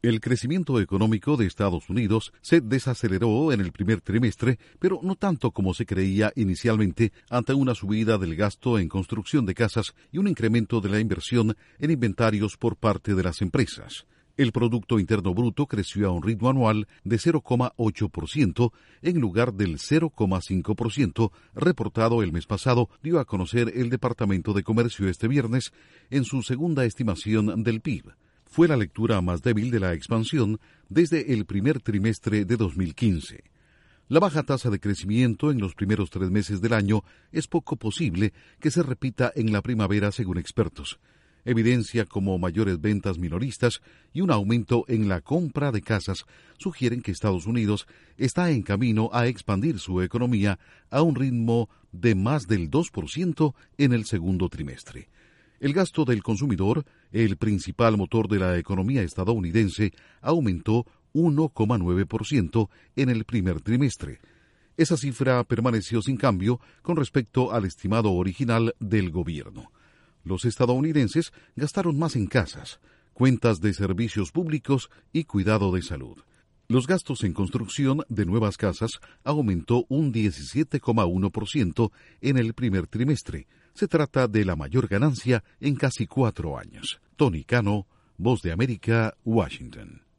El crecimiento económico de Estados Unidos se desaceleró en el primer trimestre, pero no tanto como se creía inicialmente, ante una subida del gasto en construcción de casas y un incremento de la inversión en inventarios por parte de las empresas. El Producto Interno Bruto creció a un ritmo anual de 0,8% en lugar del 0,5% reportado el mes pasado, dio a conocer el Departamento de Comercio este viernes en su segunda estimación del PIB. Fue la lectura más débil de la expansión desde el primer trimestre de 2015. La baja tasa de crecimiento en los primeros 3 meses del año es poco posible que se repita en la primavera, según expertos. Evidencia como mayores ventas minoristas y un aumento en la compra de casas sugieren que Estados Unidos está en camino a expandir su economía a un ritmo de más del 2% en el segundo trimestre. El gasto del consumidor, el principal motor de la economía estadounidense, aumentó 1,9% en el primer trimestre. Esa cifra permaneció sin cambio con respecto al estimado original del gobierno. Los estadounidenses gastaron más en casas, cuentas de servicios públicos y cuidado de salud. Los gastos en construcción de nuevas casas aumentó un 17,1% en el primer trimestre. Se trata de la mayor ganancia en casi 4 años. Tony Cano, Voz de América, Washington.